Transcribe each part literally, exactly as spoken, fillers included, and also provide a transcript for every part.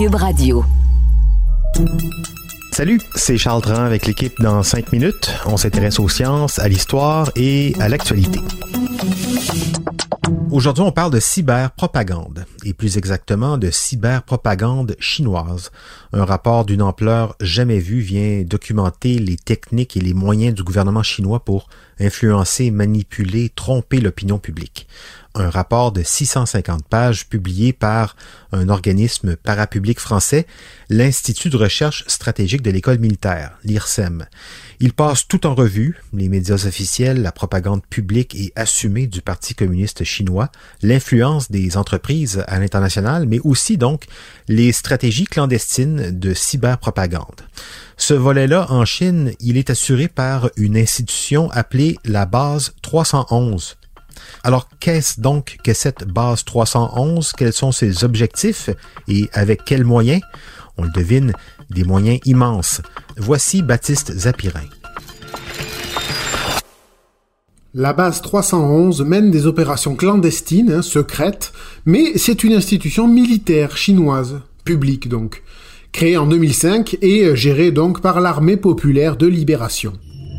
Cube Radio. Salut, c'est Charles Dran avec l'équipe dans cinq minutes. On s'intéresse aux sciences, à l'histoire et à l'actualité. Aujourd'hui, on parle de cyberpropagande, et plus exactement de cyberpropagande chinoise. Un rapport d'une ampleur jamais vue vient documenter les techniques et les moyens du gouvernement chinois pour influencer, manipuler, tromper l'opinion publique. Un rapport de six cent cinquante pages publié par un organisme parapublic français, l'Institut de recherche stratégique de l'école militaire, l'I R S E M. Il passe tout en revue, les médias officiels, la propagande publique et assumée du Parti communiste chinois, l'influence des entreprises à l'international, mais aussi donc les stratégies clandestines de cyberpropagande. Ce volet-là, en Chine, il est assuré par une institution appelée la base trois cent onze. Alors, qu'est-ce donc que cette base trois cent onze? Quels sont ses objectifs et avec quels moyens? On le devine, des moyens immenses. Voici Baptiste Zapirin. La base trois cent onze mène des opérations clandestines, hein, secrètes, mais c'est une institution militaire chinoise, publique donc, créée en deux mille cinq et gérée donc par l'Armée populaire de libération.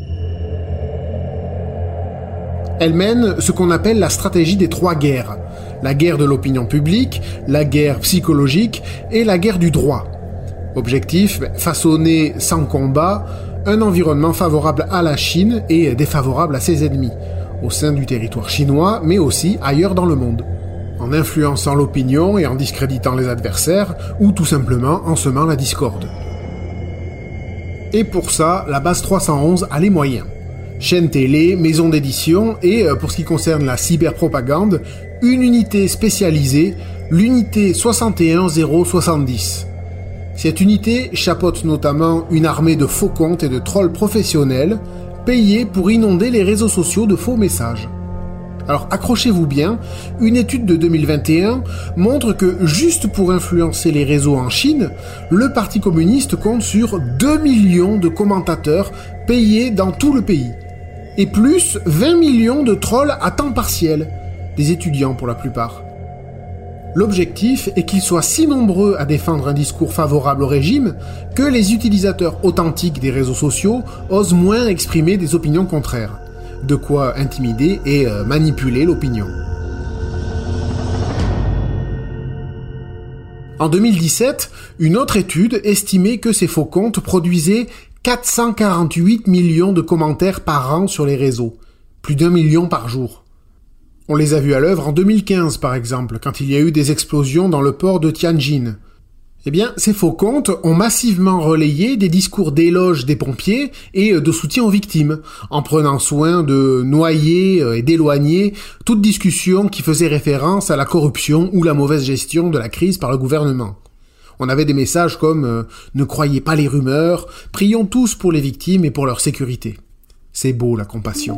Elle mène ce qu'on appelle la stratégie des trois guerres. La guerre de l'opinion publique, la guerre psychologique et la guerre du droit. Objectif, façonner sans combat un environnement favorable à la Chine et défavorable à ses ennemis, au sein du territoire chinois, mais aussi ailleurs dans le monde. En influençant l'opinion et en discréditant les adversaires, ou tout simplement en semant la discorde. Et pour ça, la base trois cent onze a les moyens. Chaîne télé, maison d'édition et, pour ce qui concerne la cyberpropagande, une unité spécialisée, l'unité soixante et un zéro soixante-dix. Cette unité chapeaute notamment une armée de faux comptes et de trolls professionnels, payés pour inonder les réseaux sociaux de faux messages. Alors accrochez-vous bien, une étude de deux mille vingt et un montre que juste pour influencer les réseaux en Chine, le Parti communiste compte sur deux millions de commentateurs payés dans tout le pays. Et plus vingt millions de trolls à temps partiel, des étudiants pour la plupart. L'objectif est qu'ils soient si nombreux à défendre un discours favorable au régime que les utilisateurs authentiques des réseaux sociaux osent moins exprimer des opinions contraires. De quoi intimider et euh, manipuler l'opinion. En deux mille dix-sept, une autre étude estimait que ces faux comptes produisaient quatre cent quarante-huit millions de commentaires par an sur les réseaux, plus d'un million par jour. On les a vus à l'œuvre en deux mille quinze par exemple, quand il y a eu des explosions dans le port de Tianjin. Eh bien, ces faux comptes ont massivement relayé des discours d'éloge des pompiers et de soutien aux victimes, en prenant soin de noyer et d'éloigner toute discussion qui faisait référence à la corruption ou la mauvaise gestion de la crise par le gouvernement. On avait des messages comme euh, « Ne croyez pas les rumeurs, prions tous pour les victimes et pour leur sécurité ». C'est beau la compassion.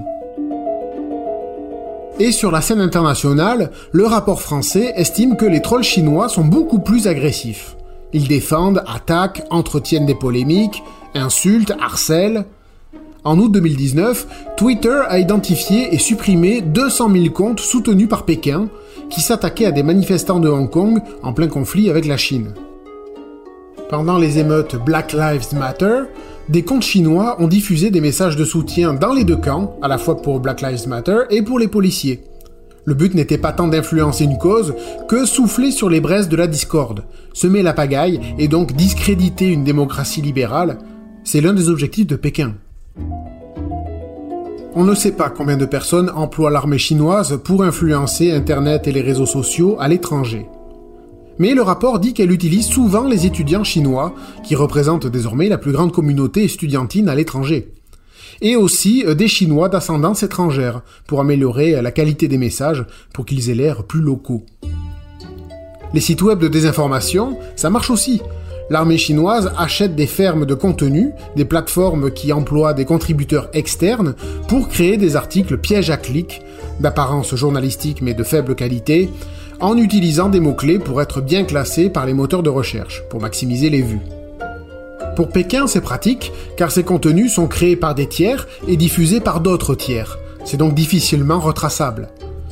Et sur la scène internationale, le rapport français estime que les trolls chinois sont beaucoup plus agressifs. Ils défendent, attaquent, entretiennent des polémiques, insultent, harcèlent. En août deux mille dix-neuf, Twitter a identifié et supprimé deux cent mille comptes soutenus par Pékin qui s'attaquaient à des manifestants de Hong Kong en plein conflit avec la Chine. Pendant les émeutes Black Lives Matter, des comptes chinois ont diffusé des messages de soutien dans les deux camps, à la fois pour Black Lives Matter et pour les policiers. Le but n'était pas tant d'influencer une cause que souffler sur les braises de la discorde, semer la pagaille et donc discréditer une démocratie libérale. C'est l'un des objectifs de Pékin. On ne sait pas combien de personnes emploie l'armée chinoise pour influencer Internet et les réseaux sociaux à l'étranger. Mais le rapport dit qu'elle utilise souvent les étudiants chinois, qui représentent désormais la plus grande communauté estudiantine à l'étranger. Et aussi des Chinois d'ascendance étrangère, pour améliorer la qualité des messages, pour qu'ils aient l'air plus locaux. Les sites web de désinformation, ça marche aussi. L'armée chinoise achète des fermes de contenu, des plateformes qui emploient des contributeurs externes, pour créer des articles pièges à clics, d'apparence journalistique mais de faible qualité, en utilisant des mots-clés pour être bien classés par les moteurs de recherche, pour maximiser les vues. Pour Pékin, c'est pratique, car ces contenus sont créés par des tiers et diffusés par d'autres tiers. C'est donc difficilement retraçable.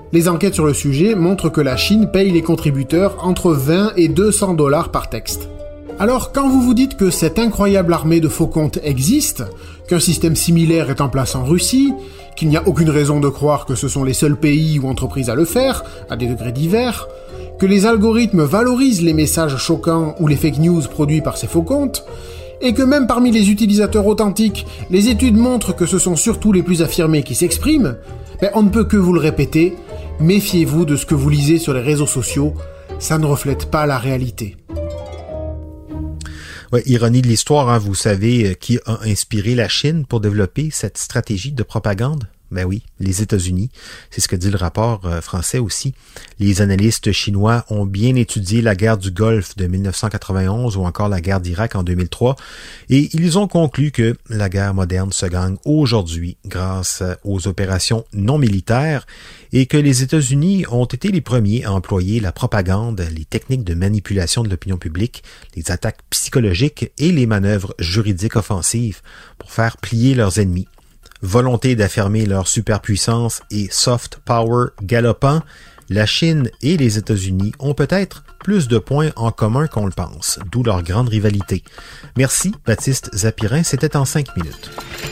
Les enquêtes sur le sujet montrent que la Chine paye les contributeurs entre vingt et deux cents dollars par texte. Alors, quand vous vous dites que cette incroyable armée de faux comptes existe, qu'un système similaire est en place en Russie, qu'il n'y a aucune raison de croire que ce sont les seuls pays ou entreprises à le faire, à des degrés divers, que les algorithmes valorisent les messages choquants ou les fake news produits par ces faux comptes, et que même parmi les utilisateurs authentiques, les études montrent que ce sont surtout les plus affirmés qui s'expriment, ben on ne peut que vous le répéter, méfiez-vous de ce que vous lisez sur les réseaux sociaux, ça ne reflète pas la réalité. Ouais, ironie de l'histoire, hein, vous savez qui a inspiré la Chine pour développer cette stratégie de propagande? Ben oui, les États-Unis. C'est ce que dit le rapport euh, français aussi. Les analystes chinois ont bien étudié la guerre du Golfe de dix-neuf cent quatre-vingt-onze ou encore la guerre d'Irak en deux mille trois et ils ont conclu que la guerre moderne se gagne aujourd'hui grâce aux opérations non militaires et que les États-Unis ont été les premiers à employer la propagande, les techniques de manipulation de l'opinion publique, les attaques psychologiques et les manœuvres juridiques offensives pour faire plier leurs ennemis. Volonté d'affirmer leur superpuissance et soft power galopant, la Chine et les États-Unis ont peut-être plus de points en commun qu'on le pense, d'où leur grande rivalité. Merci, Baptiste Zapirin, c'était en cinq minutes.